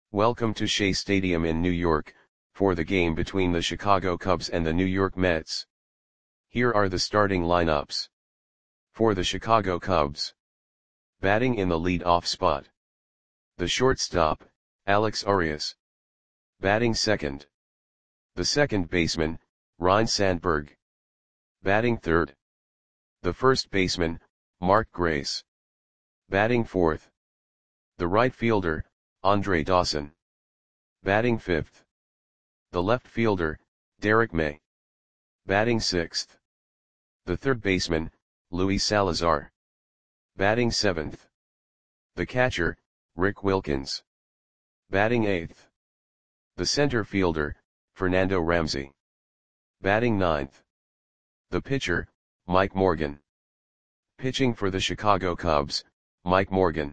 Welcome to Shea Stadium in New York, for the game between the Chicago Cubs and the New York Mets. Here are the starting lineups. For the Chicago Cubs. Batting in the lead-off spot. The shortstop, Alex Arias. Batting second. The second baseman, Ryne Sandberg. Batting third. The first baseman, Mark Grace. Batting fourth. The right fielder, Andre Dawson. Batting fifth. The left fielder, Derek May. Batting sixth. The third baseman, Luis Salazar. Batting seventh. The catcher, Rick Wilkins. Batting eighth. The center fielder, Fernando Ramsey. Batting ninth. The pitcher, Mike Morgan. Pitching for the Chicago Cubs, Mike Morgan.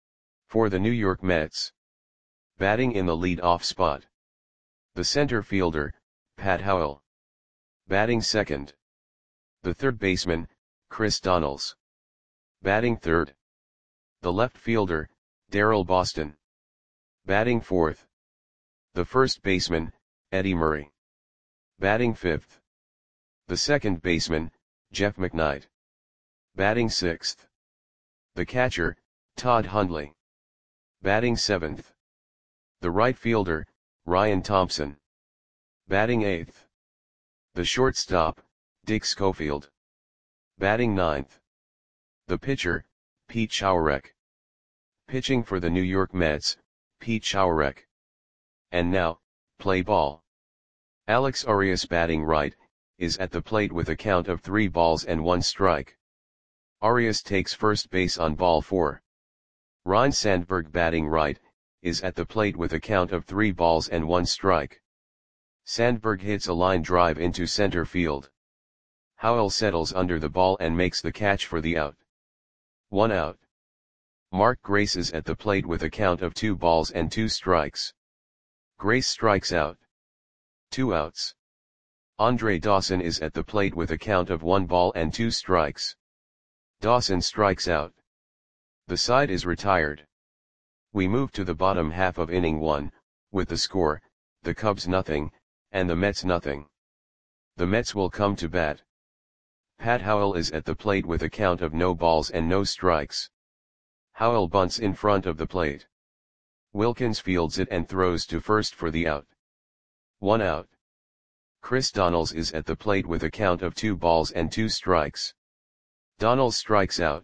For the New York Mets. Batting in the lead-off spot. The center fielder, Pat Howell. Batting second. The third baseman, Chris Donnells. Batting third. The left fielder, Darryl Boston. Batting fourth. The first baseman, Eddie Murray. Batting fifth. The second baseman, Jeff McKnight. Batting sixth. The catcher, Todd Hundley. Batting seventh. The right fielder, Ryan Thompson. Batting eighth. The shortstop, Dick Schofield. Batting ninth. The pitcher, Pete Schourek. Pitching for the New York Mets, Pete Schourek. And now, play ball. Alex Arias batting right, is at the plate with a count of 3 balls and 1 strike. Arias takes first base on ball 4. Ryne Sandberg batting right, is at the plate with a count of 3 balls and 1 strike. Sandberg hits a line drive into center field. Howell settles under the ball and makes the catch for the out. 1 out. Mark Grace is at the plate with a count of 2 balls and 2 strikes. Grace strikes out. 2 outs. Andre Dawson is at the plate with a count of 1 ball and 2 strikes. Dawson strikes out. The side is retired. We move to the bottom half of inning 1, with the score, the Cubs nothing, and the Mets nothing. The Mets will come to bat. Pat Howell is at the plate with a count of no balls and no strikes. Howell bunts in front of the plate. Wilkins fields it and throws to first for the out. 1 out. Chris Donnells is at the plate with a count of 2 balls and 2 strikes. Donnells strikes out.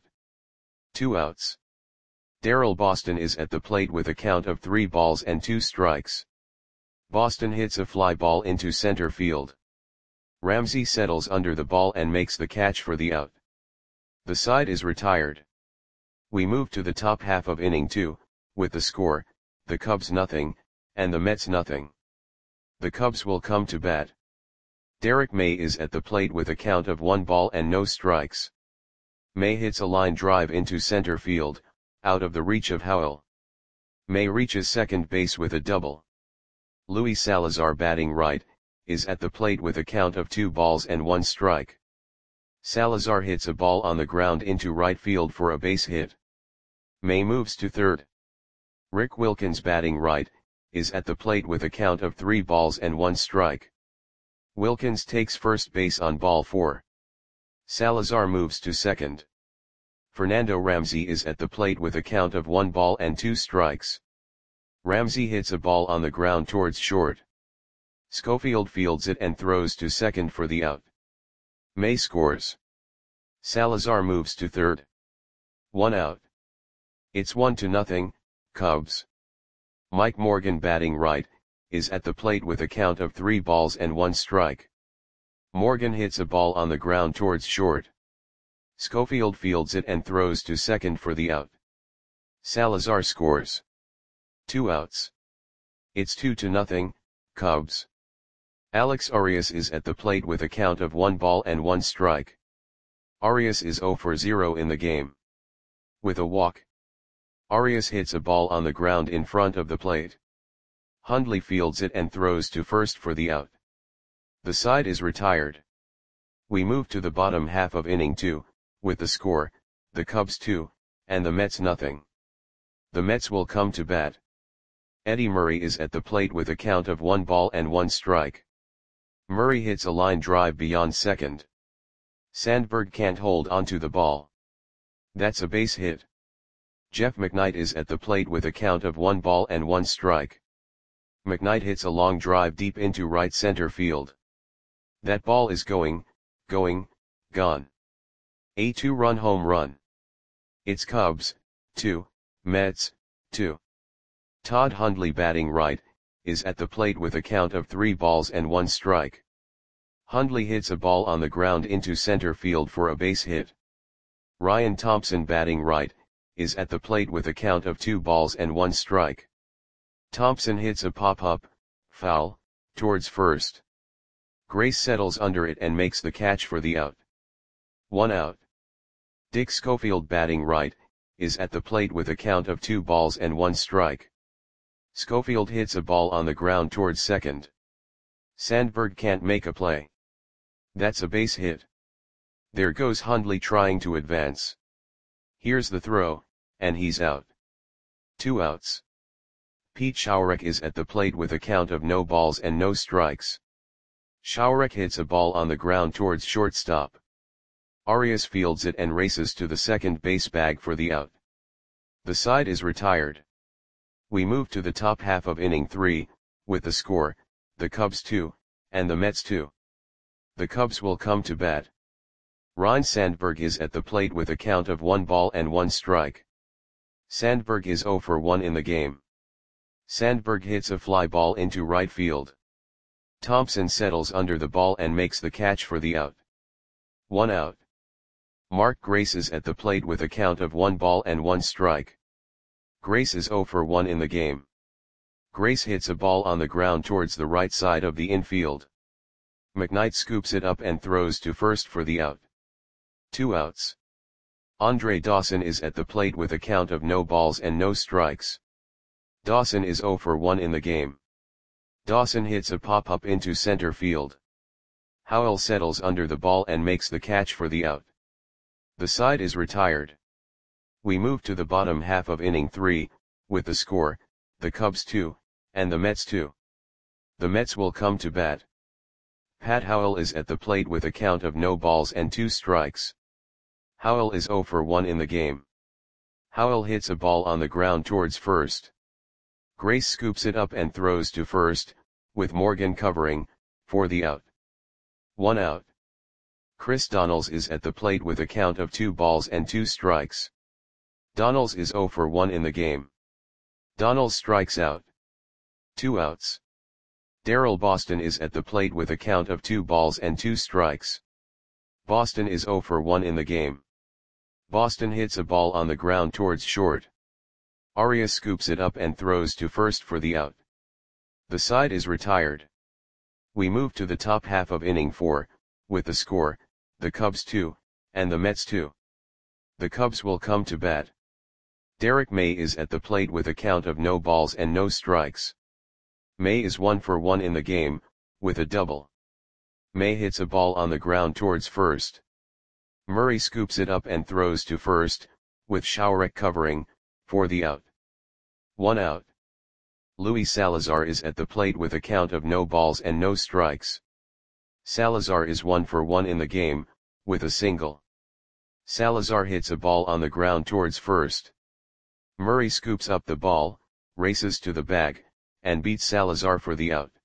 2 outs. Darryl Boston is at the plate with a count of 3 balls and 2 strikes. Boston hits a fly ball into center field. Ramsey settles under the ball and makes the catch for the out. The side is retired. We move to the top half of inning 2, with the score, the Cubs nothing, and the Mets nothing. The Cubs will come to bat. Derek May is at the plate with a count of 1 ball and no strikes. May hits a line drive into center field, out of the reach of Howell. May reaches second base with a double. Luis Salazar batting right, is at the plate with a count of 2 balls and 1 strike. Salazar hits a ball on the ground into right field for a base hit. May moves to third. Rick Wilkins batting right, is at the plate with a count of 3 balls and 1 strike. Wilkins takes first base on ball 4. Salazar moves to second. Fernando Ramsey is at the plate with a count of 1 ball and 2 strikes. Ramsey hits a ball on the ground towards short. Schofield fields it and throws to second for the out. May scores. Salazar moves to third. 1 out. It's 1-0, Cubs. Mike Morgan batting right, is at the plate with a count of 3 balls and 1 strike. Morgan hits a ball on the ground towards short. Schofield fields it and throws to second for the out. Salazar scores. 2 outs. It's 2-0, Cubs. Alex Arias is at the plate with a count of 1 ball and 1 strike. Arias is 0 for 0 in the game. With a walk. Arias hits a ball on the ground in front of the plate. Hundley fields it and throws to first for the out. The side is retired. We move to the bottom half of inning 2, with the score, the Cubs 2, and the Mets nothing. The Mets will come to bat. Eddie Murray is at the plate with a count of 1 ball and 1 strike. Murray hits a line drive beyond second. Sandberg can't hold onto the ball. That's a base hit. Jeff McKnight is at the plate with a count of 1 ball and 1 strike. McKnight hits a long drive deep into right center field. That ball is gone. A 2-run home run. It's Cubs, 2, Mets, 2. Todd Hundley batting right, is at the plate with a count of 3 balls and 1 strike. Hundley hits a ball on the ground into center field for a base hit. Ryan Thompson batting right, is at the plate with a count of 2 balls and 1 strike. Thompson hits a pop-up, foul, towards first. Grace settles under it and makes the catch for the out. 1 out. Dick Schofield batting right, is at the plate with a count of 2 balls and 1 strike. Schofield hits a ball on the ground towards second. Sandberg can't make a play. That's a base hit. There goes Hundley trying to advance. Here's the throw, and he's out. 2 outs. Pete Schourek is at the plate with a count of no balls and no strikes. Schourek hits a ball on the ground towards shortstop. Arias fields it and races to the second base bag for the out. The side is retired. We move to the top half of inning 3, with the score, the Cubs 2, and the Mets 2. The Cubs will come to bat. Ryne Sandberg is at the plate with a count of 1 ball and 1 strike. Sandberg is 0 for 1 in the game. Sandberg hits a fly ball into right field. Thompson settles under the ball and makes the catch for the out. 1 out. Mark Grace is at the plate with a count of 1 ball and 1 strike. Grace is 0 for 1 in the game. Grace hits a ball on the ground towards the right side of the infield. McKnight scoops it up and throws to first for the out. 2 outs. Andre Dawson is at the plate with a count of no balls and no strikes. Dawson is 0 for 1 in the game. Dawson hits a pop-up into center field. Howell settles under the ball and makes the catch for the out. The side is retired. We move to the bottom half of inning 3, with the score, the Cubs 2, and the Mets 2. The Mets will come to bat. Pat Howell is at the plate with a count of no balls and 2 strikes. Howell is 0 for 1 in the game. Howell hits a ball on the ground towards first. Grace scoops it up and throws to first, with Morgan covering, for the out. 1 out. Chris Donnells is at the plate with a count of 2 balls and 2 strikes. Donnells is 0 for 1 in the game. Donnells strikes out. 2 outs. Darrell Boston is at the plate with a count of 2 balls and 2 strikes. Boston is 0 for 1 in the game. Boston hits a ball on the ground towards short. Arias scoops it up and throws to first for the out. The side is retired. We move to the top half of inning 4, with the score, the Cubs 2, and the Mets 2. The Cubs will come to bat. Derek May is at the plate with a count of no balls and no strikes. May is 1 for 1 in the game, with a double. May hits a ball on the ground towards first. Murray scoops it up and throws to first, with Schourek covering, for the out. 1 out. Luis Salazar is at the plate with a count of no balls and no strikes. Salazar is 1 for 1 in the game, with a single. Salazar hits a ball on the ground towards first. Murray scoops up the ball, races to the bag, and beats Salazar for the out.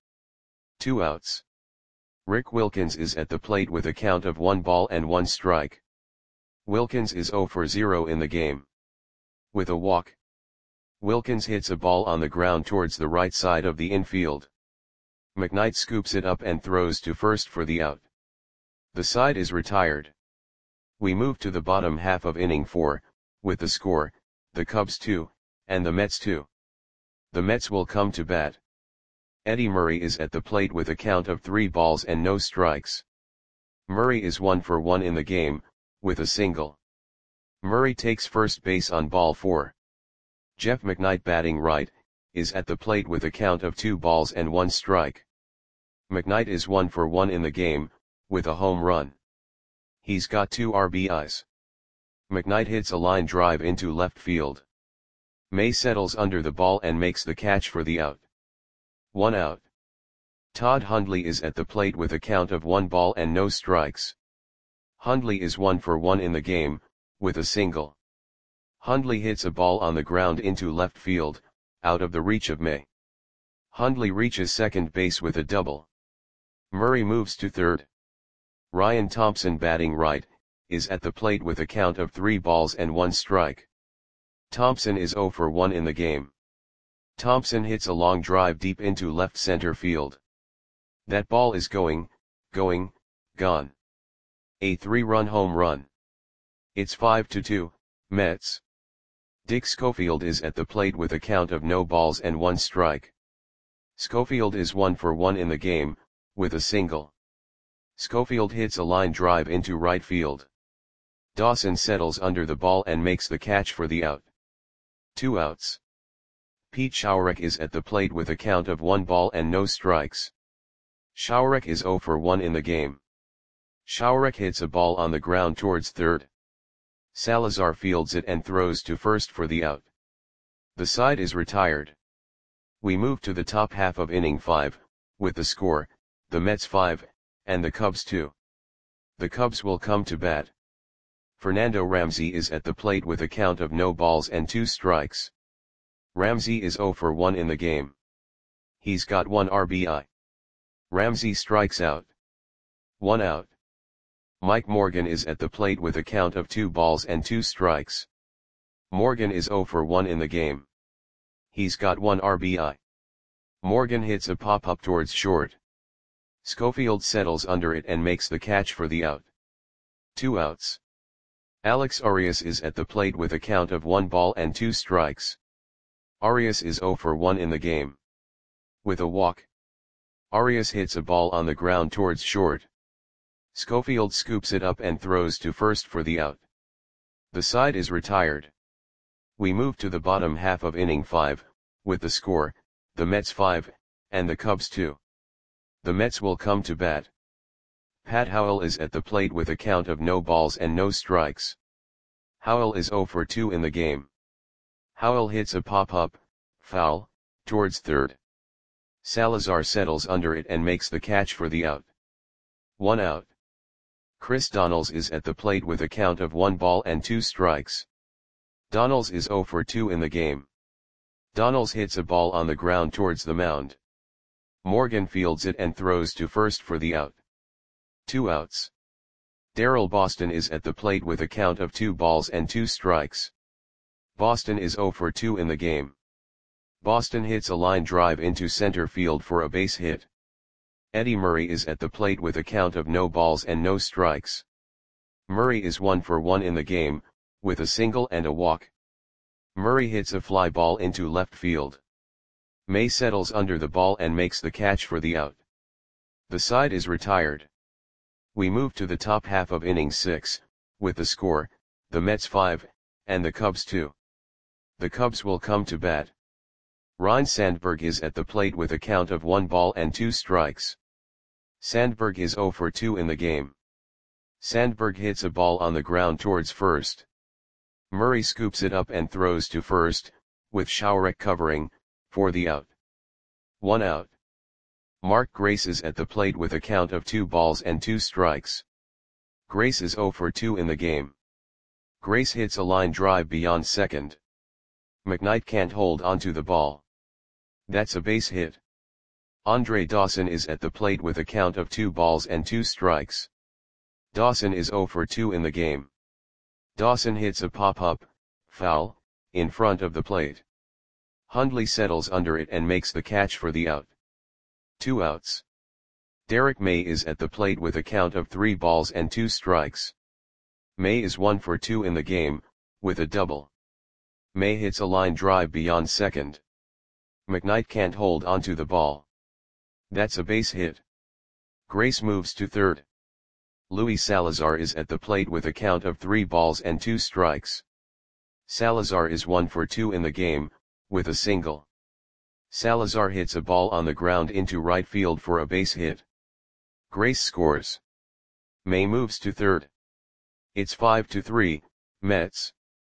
2 outs. Rick Wilkins is at the plate with a count of 1 ball and 1 strike. Wilkins is 0 for 0 in the game. With a walk. Wilkins hits a ball on the ground towards the right side of the infield. McKnight scoops it up and throws to first for the out. The side is retired. We move to the bottom half of inning 4, with the score, the Cubs 2, and the Mets 2. The Mets will come to bat. Eddie Murray is at the plate with a count of 3 balls and no strikes. Murray is 1 for 1 in the game, with a single. Murray takes first base on ball 4. Jeff McKnight batting right, is at the plate with a count of 2 balls and 1 strike. McKnight is 1 for 1 in the game, with a home run. He's got 2 RBIs. McKnight hits a line drive into left field. May settles under the ball and makes the catch for the out. 1 out. Todd Hundley is at the plate with a count of 1 ball and no strikes. Hundley is 1 for 1 in the game, with a single. Hundley hits a ball on the ground into left field, out of the reach of May. Hundley reaches second base with a double. Murray moves to third. Ryan Thompson, batting right, is at the plate with a count of 3 balls and 1 strike. Thompson is 0 for 1 in the game. Thompson hits a long drive deep into left center field. That ball is gone. A 3-run home run. It's 5-2, Mets. Dick Schofield is at the plate with a count of no balls and 1 strike. Schofield is 1 for 1 in the game, with a single. Schofield hits a line drive into right field. Dawson settles under the ball and makes the catch for the out. 2 outs. Pete Schourek is at the plate with a count of 1 ball and no strikes. Schourek is 0 for 1 in the game. Schourek hits a ball on the ground towards third. Salazar fields it and throws to first for the out. The side is retired. We move to the top half of inning 5, with the score, the Mets 5, and the Cubs 2. The Cubs will come to bat. Fernando Ramsey is at the plate with a count of no balls and 2 strikes. Ramsey is 0 for 1 in the game. He's got 1 RBI. Ramsey strikes out. 1 out. Mike Morgan is at the plate with a count of 2 balls and 2 strikes. Morgan is 0 for 1 in the game. He's got 1 RBI. Morgan hits a pop-up towards short. Schofield settles under it and makes the catch for the out. 2 outs. Alex Arias is at the plate with a count of 1 ball and 2 strikes. Arias is 0 for 1 in the game. With a walk. Arias hits a ball on the ground towards short. Schofield scoops it up and throws to first for the out. The side is retired. We move to the bottom half of inning 5, with the score, the Mets 5, and the Cubs 2. The Mets will come to bat. Pat Howell is at the plate with a count of no balls and no strikes. Howell is 0 for 2 in the game. Howell hits a pop-up, foul, towards third. Salazar settles under it and makes the catch for the out. 1 out. Chris Donnells is at the plate with a count of 1 ball and 2 strikes. Donnells is 0 for 2 in the game. Donnells hits a ball on the ground towards the mound. Morgan fields it and throws to first for the out. 2 outs. Darrell Boston is at the plate with a count of 2 balls and 2 strikes. Boston is 0 for 2 in the game. Boston hits a line drive into center field for a base hit. Eddie Murray is at the plate with a count of no balls and no strikes. Murray is 1 for 1 in the game, with a single and a walk. Murray hits a fly ball into left field. May settles under the ball and makes the catch for the out. The side is retired. We move to the top half of inning 6, with the score, the Mets 5, and the Cubs 2. The Cubs will come to bat. Ryne Sandberg is at the plate with a count of 1 ball and 2 strikes. Sandberg is 0 for 2 in the game. Sandberg hits a ball on the ground towards first. Murray scoops it up and throws to first, with Schourek covering, for the out. 1 out. Mark Grace is at the plate with a count of 2 balls and 2 strikes. Grace is 0 for 2 in the game. Grace hits a line drive beyond second. McKnight can't hold onto the ball. That's a base hit. Andre Dawson is at the plate with a count of 2 balls and 2 strikes. Dawson is 0 for 2 in the game. Dawson hits a pop-up, foul, in front of the plate. Hundley settles under it and makes the catch for the out. 2 outs. Derek May is at the plate with a count of 3 balls and 2 strikes. May is 1 for 2 in the game, with a double. May hits a line drive beyond second. McKnight can't hold onto the ball. That's a base hit. Grace moves to third. Luis Salazar is at the plate with a count of 3 balls and 2 strikes. Salazar is 1 for 2 in the game, with a single. Salazar hits a ball on the ground into right field for a base hit. Grace scores. May moves to third. It's 5-3, Mets.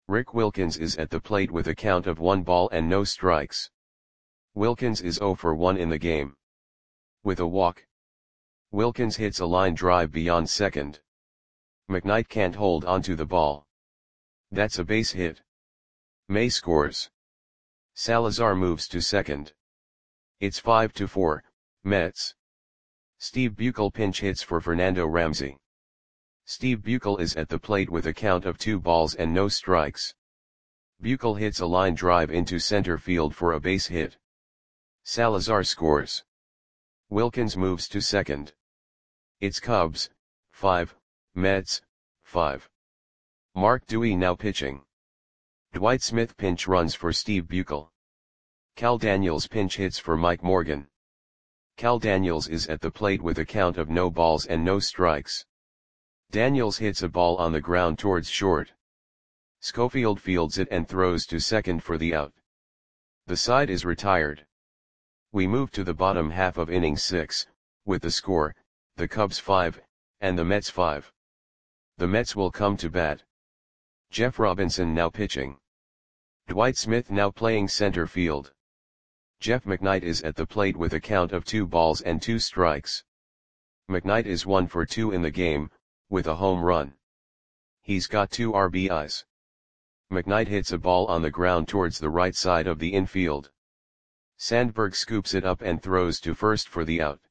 Rick Wilkins is at the plate with a count of 1 ball and no strikes. Wilkins is 0 for 1 in the game. With a walk, Wilkins hits a line drive beyond second. McKnight can't hold onto the ball. That's a base hit. May scores. Salazar moves to second. It's 5-4, Mets. Steve Buechel pinch hits for Fernando Ramsey. Steve Buechel is at the plate with a count of 2 balls and no strikes. Buechel hits a line drive into center field for a base hit. Salazar scores. Wilkins moves to second. It's Cubs, 5, Mets, 5. Mark Dewey now pitching. Dwight Smith pinch runs for Steve Buechel. Cal Daniels pinch hits for Mike Morgan. Cal Daniels is at the plate with a count of no balls and no strikes. Daniels hits a ball on the ground towards short. Schofield fields it and throws to second for the out. The side is retired. We move to the bottom half of inning 6, with the score, the Cubs 5, and the Mets 5. The Mets will come to bat. Jeff Robinson now pitching. Dwight Smith now playing center field. Jeff McKnight is at the plate with a count of 2 balls and 2 strikes. McKnight is 1 for 2 in the game, with a home run. He's got 2 RBIs. McKnight hits a ball on the ground towards the right side of the infield. Sandberg scoops it up and throws to first for the out.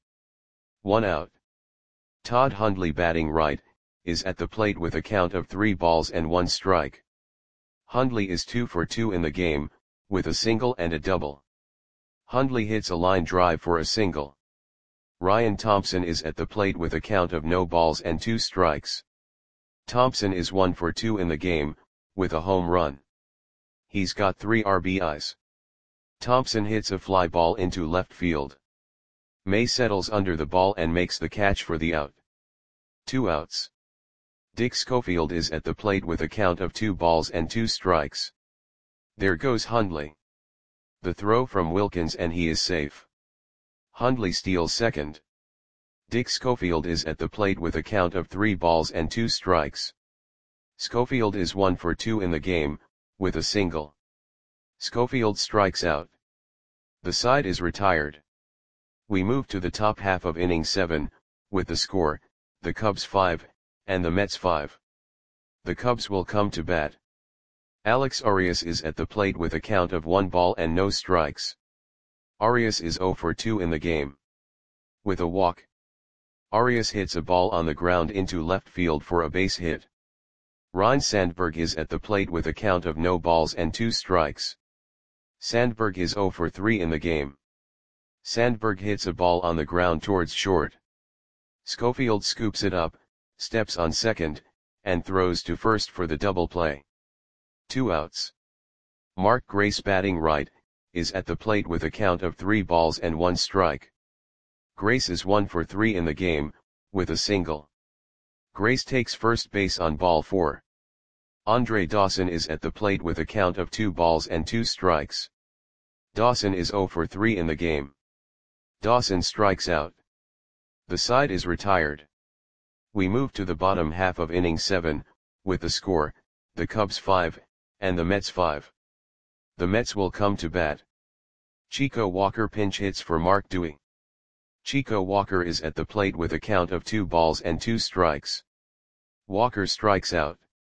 1 out. Todd Hundley batting right, is at the plate with a count of 3 balls and 1 strike. Hundley is 2 for 2 in the game, with a single and a double. Hundley hits a line drive for a single. Ryan Thompson is at the plate with a count of no balls and 2 strikes. Thompson is 1 for 2 in the game, with a home run. He's got 3 RBIs. Thompson hits a fly ball into left field. May settles under the ball and makes the catch for the out. 2 outs. Dick Schofield is at the plate with a count of 2 balls and 2 strikes. There goes Hundley. The throw from Wilkins and he is safe. Hundley steals second. Dick Schofield is at the plate with a count of 3 balls and 2 strikes. Schofield is 1 for 2 in the game, with a single. Schofield strikes out. The side is retired. We move to the top half of inning 7, with the score, the Cubs 5, and the Mets 5. The Cubs will come to bat. Alex Arias is at the plate with a count of 1 ball and no strikes. Arias is 0 for 2 in the game. With a walk, Arias hits a ball on the ground into left field for a base hit. Ryne Sandberg is at the plate with a count of no balls and 2 strikes. Sandberg is 0 for 3 in the game. Sandberg hits a ball on the ground towards short. Schofield scoops it up, steps on second, and throws to first for the double play. 2 outs. Mark Grace batting right, is at the plate with a count of 3 balls and 1 strike. Grace is 1 for 3 in the game, with a single. Grace takes first base on ball 4. Andre Dawson is at the plate with a count of 2 balls and 2 strikes. Dawson is 0 for 3 in the game. Dawson strikes out. The side is retired. We move to the bottom half of inning 7, with the score, the Cubs 5, and the Mets 5. The Mets will come to bat. Chico Walker pinch hits for Mark Dewey. Chico Walker is at the plate with a count of 2 balls and 2 strikes. Walker strikes out.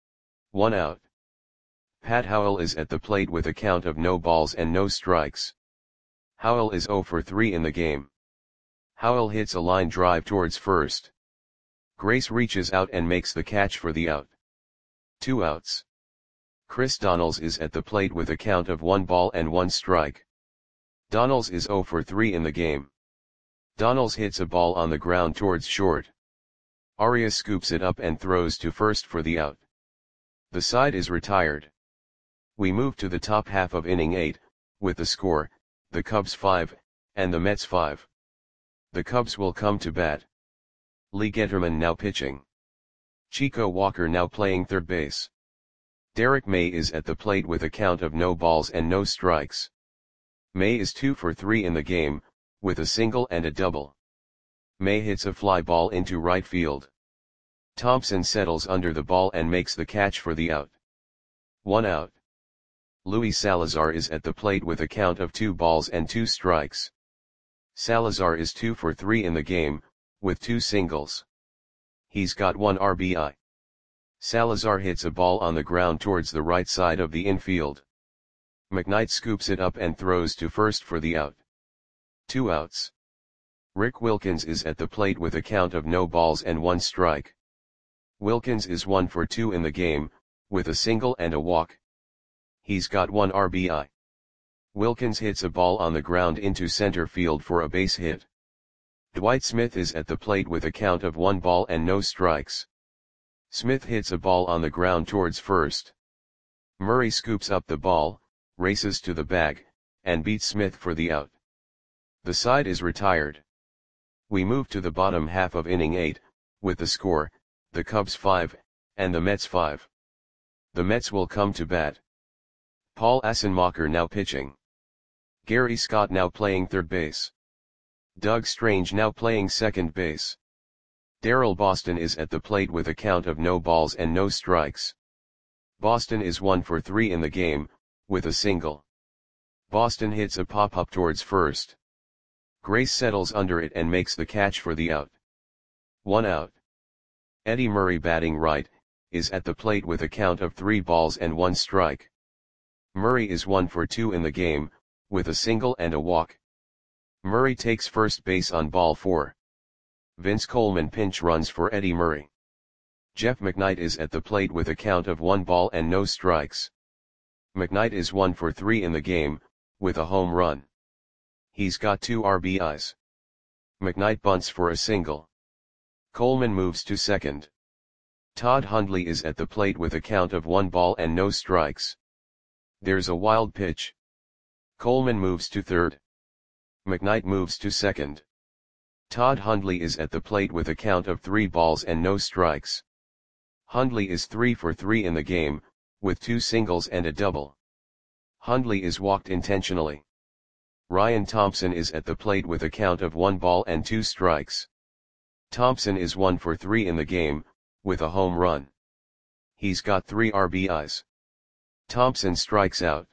1 out. Pat Howell is at the plate with a count of no balls and no strikes. Howell is 0 for 3 in the game. Howell hits a line drive towards first. Grace reaches out and makes the catch for the out. 2 outs. Chris Donnells is at the plate with a count of 1 ball and 1 strike. Donnells is 0 for 3 in the game. Donnells hits a ball on the ground towards short. Arias scoops it up and throws to first for the out. The side is retired. We move to the top half of inning 8, with the score, the Cubs 5, and the Mets 5. The Cubs will come to bat. Lee Getterman now pitching. Chico Walker now playing third base. Derek May is at the plate with a count of no balls and no strikes. May is 2 for 3 in the game, with a single and a double. May hits a fly ball into right field. Thompson settles under the ball and makes the catch for the out. 1 out. Luis Salazar is at the plate with a count of 2 balls and 2 strikes. Salazar is 2 for 3 in the game, with 2 singles. He's got 1 RBI. Salazar hits a ball on the ground towards the right side of the infield. McKnight scoops it up and throws to first for the out. 2 outs. Rick Wilkins is at the plate with a count of no balls and 1 strike. Wilkins is 1 for 2 in the game, with a single and a walk. He's got 1 RBI. Wilkins hits a ball on the ground into center field for a base hit. Dwight Smith is at the plate with a count of 1 ball and no strikes. Smith hits a ball on the ground towards first. Murray scoops up the ball, races to the bag, and beats Smith for the out. The side is retired. We move to the bottom half of inning 8, with the score, the Cubs 5, and the Mets 5. The Mets will come to bat. Paul Assenmacher now pitching. Gary Scott now playing third base. Doug Strange now playing second base. Darrell Boston is at the plate with a count of no balls and no strikes. Boston is 1 for 3 in the game, with a single. Boston hits a pop-up towards first. Grace settles under it and makes the catch for the out. 1 out. Eddie Murray batting right, is at the plate with a count of 3 balls and 1 strike. Murray is 1 for 2 in the game, with a single and a walk. Murray takes first base on ball 4. Vince Coleman pinch runs for Eddie Murray. Jeff McKnight is at the plate with a count of 1 ball and no strikes. McKnight is 1 for 3 in the game, with a home run. He's got 2 RBIs. McKnight bunts for a single. Coleman moves to second. Todd Hundley is at the plate with a count of 1 ball and no strikes. There's a wild pitch. Coleman moves to third. McKnight moves to second. Todd Hundley is at the plate with a count of 3 balls and no strikes. Hundley is 3 for 3 in the game, with 2 singles and a double. Hundley is walked intentionally. Ryan Thompson is at the plate with a count of 1 ball and 2 strikes. Thompson is 1 for 3 in the game, with a home run. He's got 3 RBIs. Thompson strikes out.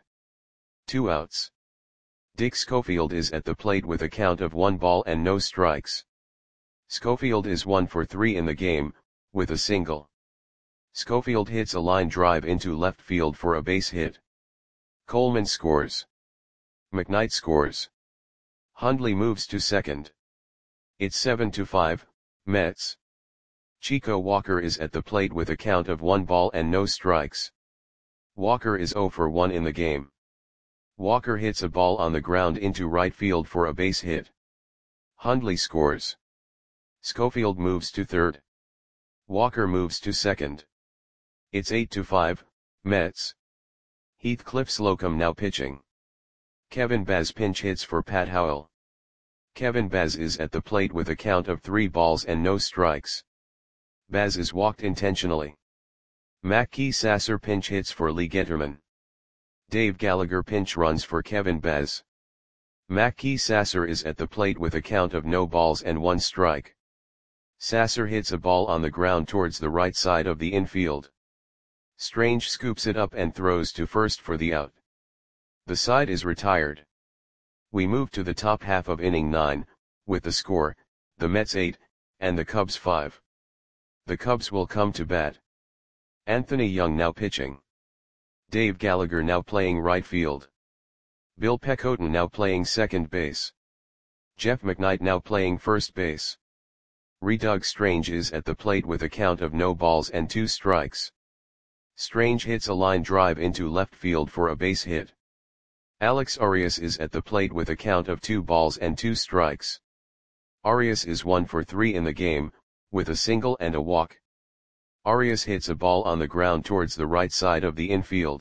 2 outs. Dick Schofield is at the plate with a count of 1 ball and no strikes. Schofield is 1 for 3 in the game, with a single. Schofield hits a line drive into left field for a base hit. Coleman scores. McKnight scores. Hundley moves to second. It's 7-5, Mets. Chico Walker is at the plate with a count of 1 ball and no strikes. Walker is 0 for 1 in the game. Walker hits a ball on the ground into right field for a base hit. Hundley scores. Schofield moves to third. Walker moves to second. It's 8-5, Mets. Heathcliff Slocum now pitching. Kevin Baz pinch hits for Pat Howell. Kevin Baz is at the plate with a count of 3 balls and no strikes. Baz is walked intentionally. Mackey Sasser pinch hits for Lee Getterman. Dave Gallagher pinch runs for Kevin Baz. Mackey Sasser is at the plate with a count of no balls and 1 strike. Sasser hits a ball on the ground towards the right side of the infield. Strange scoops it up and throws to first for the out. The side is retired. We move to the top half of inning 9, with the score, the Mets 8, and the Cubs 5. The Cubs will come to bat. Anthony Young now pitching. Dave Gallagher now playing right field. Bill Pecoten now playing second base. Jeff McKnight now playing first base. Doug Strange is at the plate with a count of no balls and 2 strikes. Strange hits a line drive into left field for a base hit. Alex Arias is at the plate with a count of 2 balls and 2 strikes. Arias is 1 for 3 in the game, with a single and a walk. Arias hits a ball on the ground towards the right side of the infield.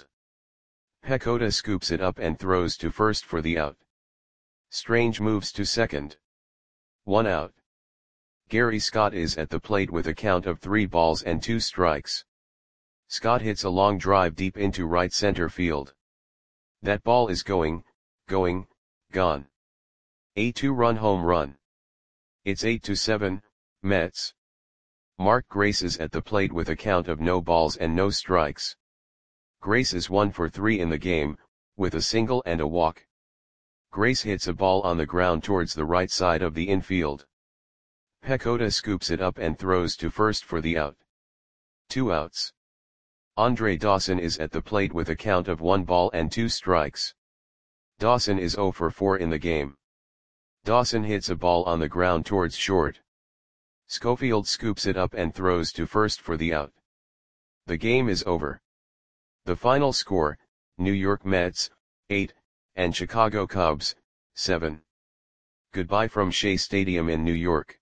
Pecota scoops it up and throws to first for the out. Strange moves to second. 1 out. Gary Scott is at the plate with a count of 3 balls and 2 strikes. Scott hits a long drive deep into right center field. That ball is gone. A 2-run home run. It's 8-7, Mets. Mark Grace is at the plate with a count of no balls and no strikes. Grace is 1 for 3 in the game, with a single and a walk. Grace hits a ball on the ground towards the right side of the infield. Pecota scoops it up and throws to first for the out. 2 outs. Andre Dawson is at the plate with a count of 1 ball and 2 strikes. Dawson is 0 for 4 in the game. Dawson hits a ball on the ground towards short. Schofield scoops it up and throws to first for the out. The game is over. The final score, New York Mets, 8, and Chicago Cubs, 7. Goodbye from Shea Stadium in New York.